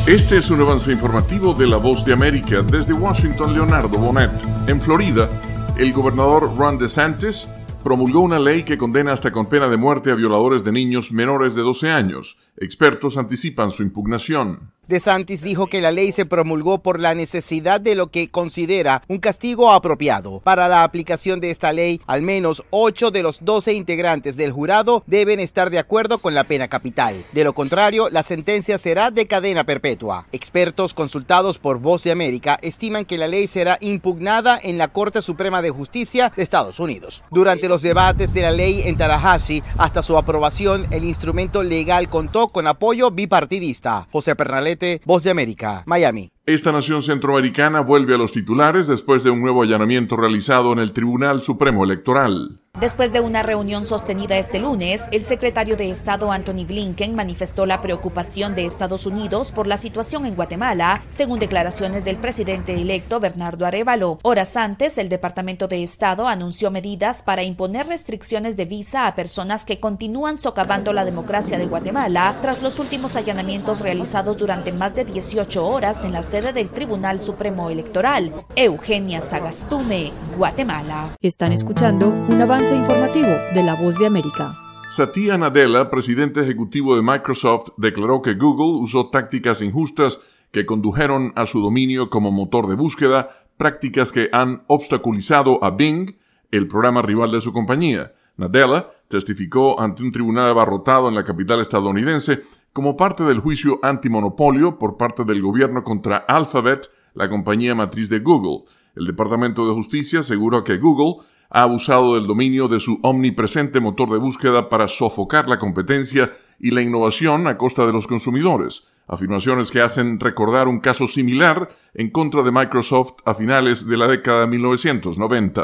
Este es un avance informativo de La Voz de América. Desde Washington, Leonardo Bonet. En Florida, el gobernador Ron DeSantis promulgó una ley que condena hasta con pena de muerte a violadores de niños menores de 12 años. Expertos anticipan su impugnación. DeSantis dijo que la ley se promulgó por la necesidad de lo que considera un castigo apropiado. Para la aplicación de esta ley, al menos 8 de los 12 integrantes del jurado deben estar de acuerdo con la pena capital. De lo contrario, la sentencia será de cadena perpetua. Expertos consultados por Voz de América estiman que la ley será impugnada en la Corte Suprema de Justicia de Estados Unidos. Durante los debates de la ley en Tallahassee, hasta su aprobación, el instrumento legal contó con apoyo bipartidista. José Pernalete, Voz de América, Miami. Esta nación centroamericana vuelve a los titulares después de un nuevo allanamiento realizado en el Tribunal Supremo Electoral. Después de una reunión sostenida este lunes, el secretario de Estado Antony Blinken manifestó la preocupación de Estados Unidos por la situación en Guatemala, según declaraciones del presidente electo Bernardo Arévalo. Horas antes, el Departamento de Estado anunció medidas para imponer restricciones de visa a personas que continúan socavando la democracia de Guatemala tras los últimos allanamientos realizados durante más de 18 horas en la sede del Tribunal Supremo Electoral. Eugenia Sagastume, Guatemala. Están escuchando un avance informativo de La Voz de América. Satya Nadella, presidente ejecutivo de Microsoft, declaró que Google usó tácticas injustas que condujeron a su dominio como motor de búsqueda, prácticas que han obstaculizado a Bing, el programa rival de su compañía. Nadella testificó ante un tribunal abarrotado en la capital estadounidense como parte del juicio antimonopolio por parte del gobierno contra Alphabet, la compañía matriz de Google. El Departamento de Justicia aseguró que Google ha abusado del dominio de su omnipresente motor de búsqueda para sofocar la competencia y la innovación a costa de los consumidores. Afirmaciones que hacen recordar un caso similar en contra de Microsoft a finales de la década de 1990.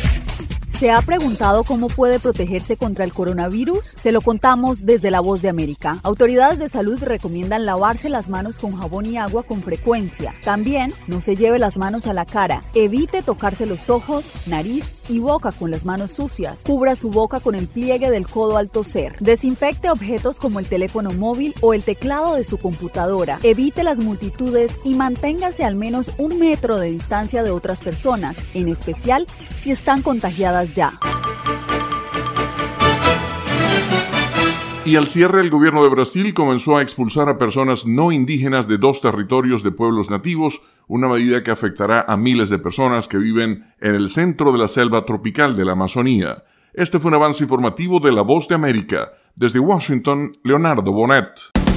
¿Se ha preguntado cómo puede protegerse contra el coronavirus? Se lo contamos desde La Voz de América. Autoridades de salud recomiendan lavarse las manos con jabón y agua con frecuencia. También no se lleve las manos a la cara. Evite tocarse los ojos, nariz y boca con las manos sucias. Cubra su boca con el pliegue del codo al toser. Desinfecte objetos como el teléfono móvil o el teclado de su computadora. Evite las multitudes y manténgase al menos 1 metro de distancia de otras personas, en especial si están contagiadas ya. Y al cierre, el gobierno de Brasil comenzó a expulsar a personas no indígenas de 2 territorios de pueblos nativos, una medida que afectará a miles de personas que viven en el centro de la selva tropical de la Amazonía. Este fue un avance informativo de La Voz de América. Desde Washington, Leonardo Bonet.